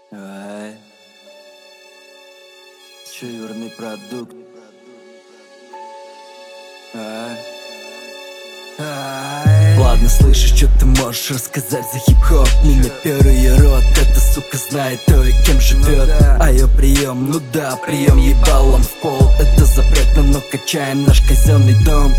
Ай. Черный продукт. Ай. Ладно, слышишь, что ты можешь рассказать за хип-хоп? Меня первый рот, эта сука знает то и кем живет. А ее прием, ну да, прием ебалом в пол. Это запретно, но качаем наш казенный дом.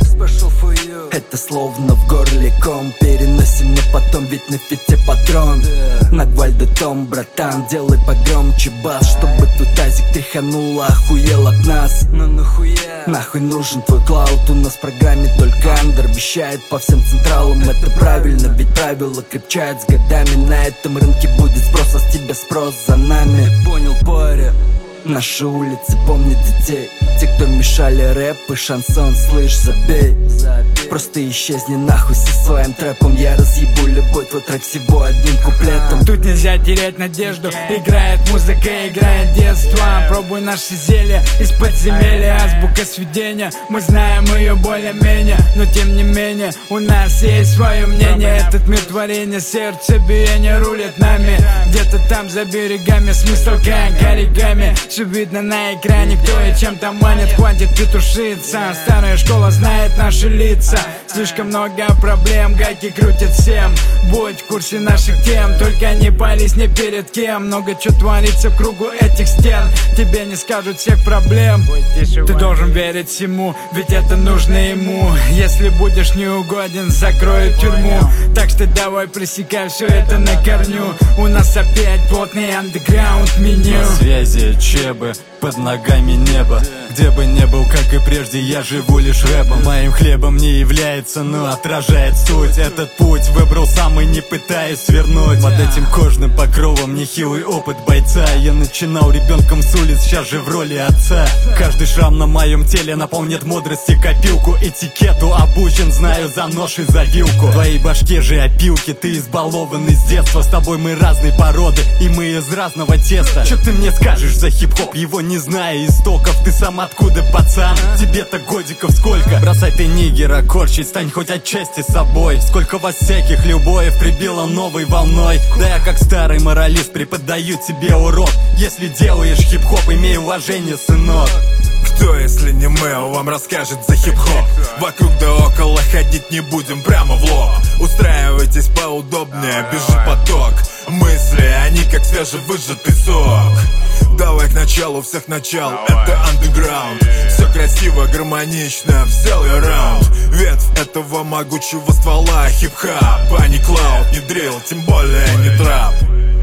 Это словно в горле ком. Переносим, но потом ведь на фите патрон. На гвальде том, братан, делай погромче бас, чтобы тут тазик тряханула, охуел от нас. Ну нахуя? Нахуй нужен твой клауд, у нас в программе только андер. Вещает по всем централам, это правильно, ведь правила крепчают с годами. На этом рынке будет спрос, а с тебя спрос за нами. Понял, паря? Наши улицы помнят детей, те, кто мешали рэп и шансон, слышь, забей. Просто исчезни нахуй со своим трэпом. Я разъебу любой твой трек всего одним куплетом. Тут нельзя терять надежду. Играет музыка, играет детство. Пробуй наши зелья из подземелья. Азбука сведения, мы знаем ее более-менее. Но тем не менее, у нас есть свое мнение. Этот мир творения, сердцебиение рулит нами. Где-то там за берегами смысл как оригами. Все видно на экране, кто и чем там манит. Хватит петушиться, старая школа знает наши лица. Слишком много проблем, гайки крутят всем. Будь в курсе наших тем, только не пались ни перед кем. Много чего творится в кругу этих стен, тебе не скажут всех проблем. Ты должен верить всему, ведь это нужно ему. Если будешь неугоден, закроют тюрьму. Так что давай пресекай все это на корню. У нас опять плотный андеграунд меню. На связи чебы, под ногами небо. Где бы не был, как и прежде, я живу лишь рэпом. Моим хлебом не является, но отражает суть. Этот путь выбрал сам и не пытаясь свернуть. Под этим кожным покровом нехилый опыт бойца. Я начинал ребенком с улиц, сейчас же в роли отца. Каждый шрам на моем теле наполнит мудрости копилку. Этикету обучен, знаю за нож и за вилку. В твоей башке же опилки, ты избалованный с детства. С тобой мы разной породы, и мы из разного теста. Че ты мне скажешь за хип-хоп, его не зная истоков? Ты сам откуда, пацан? Тебе-то годиков сколько? Бросай ты нигера корчить, стань хоть отчасти собой. Сколько вас всяких любовь прибило новой волной. Да я как старый моралист преподаю тебе урок. Если делаешь хип-хоп, имей уважение, сынок. Кто, если не Мэл, вам расскажет за хип-хоп? Вокруг да около ходить не будем прямо в лоб. Устраивайтесь поудобнее, бежит поток. Мысли, они как свежевыжатый сок. Давай к началу всех начал, это андеграунд. Все красиво, гармонично, взял я раунд. Ветвь этого могучего ствола, хип-хап, а не клауд, не дрил, тем более не трап.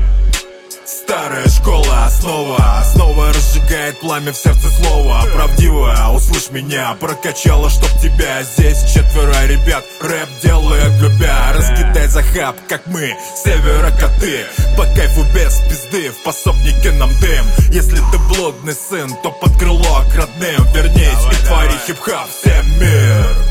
Старая школа, основа разжигает пламя в сердце слова. Правдивая, услышь меня, прокачала, чтоб тебя. Здесь четверо ребят, рэп делают любя. Раскидай захап, как мы, севера коты. По кайфу без пизды, в пособнике нам дым. Если ты блудный сын, то под крыло к родным вернись и твори хип-хап всем мир.